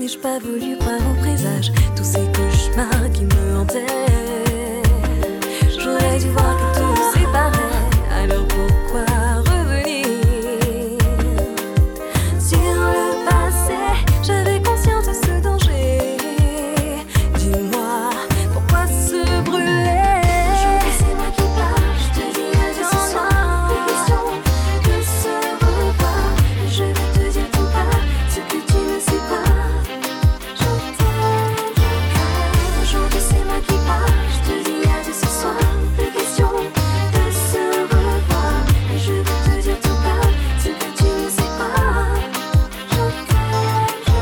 n'ai-je pas voulu croire au présage, tous ces cauchemars qui me hantaient. J'aurais dû voir que tout nous séparait, alors pourquoi revenir sur le passé? J'avais conscience de ce danger. Dis-moi, pourquoi se brûler? Aujourd'hui c'est moi qui pars, je te dis adieu ce soir. Plus question de se revoir. Je vais te dire tout bas, ce que tu ne sais pas. Je t'aime. Aujourd'hui c'est moi qui pars, je te dis adieu ce soir. Plus question de se revoir. Je vais te dire tout bas, ce que tu ne sais pas. Je t'aime, je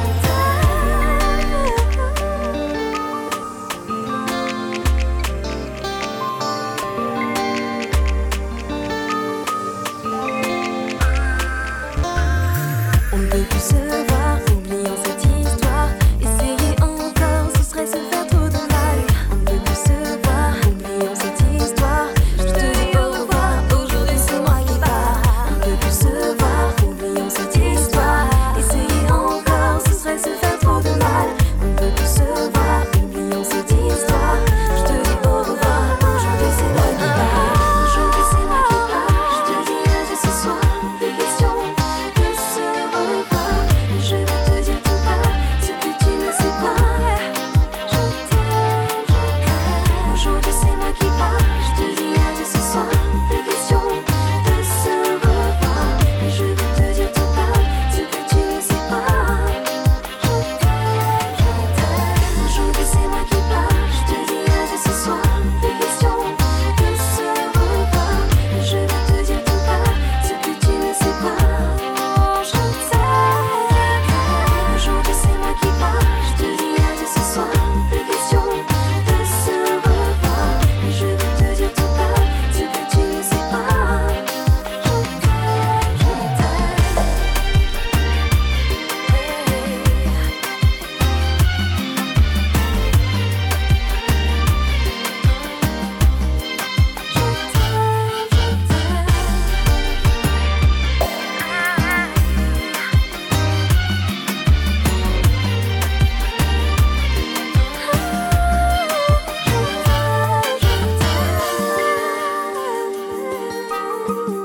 On ne peut plus se voir, oubliant cette histoire. Essayer encore, ce serait se faire trop de mal. On ne peut plus se voir, oubliant cette histoire. Je te dis au revoir, aujourd'hui c'est moi qui pars. On ne peut plus se voir, oubliant cette histoire. Essayer encore, ce serait se faire trop de mal. On ne peut plus se voir, oubliant cette histoire. Je te dis au revoir, aujourd'hui c'est moi qui pars. Aujourd'hui c'est moi qui pars, je te dis adieu ce soir. Plus question de se revoir. Je vais te dire tout bas, ce que tu ne sais pas. Je t'aime. Aujourd'hui c'est moi qui pars, je te dis adieu ce soir. Plus question de se revoir. Je vais te dire tout bas, ce que tu ne sais pas. Je t'aime. Aujourd'hui c'est moi qui pars, je te dis adieu ce soir. Plus question de se revoir. Je vais te dire tout bas, ce que tu ne sais pas. Je t'aime. Aujourd'hui c'est moi qui pars, je te dis adieu ce soir. Plus question de se revoir. Je vais te dire tout bas, ce que tu ne sais pas. Je t'aime.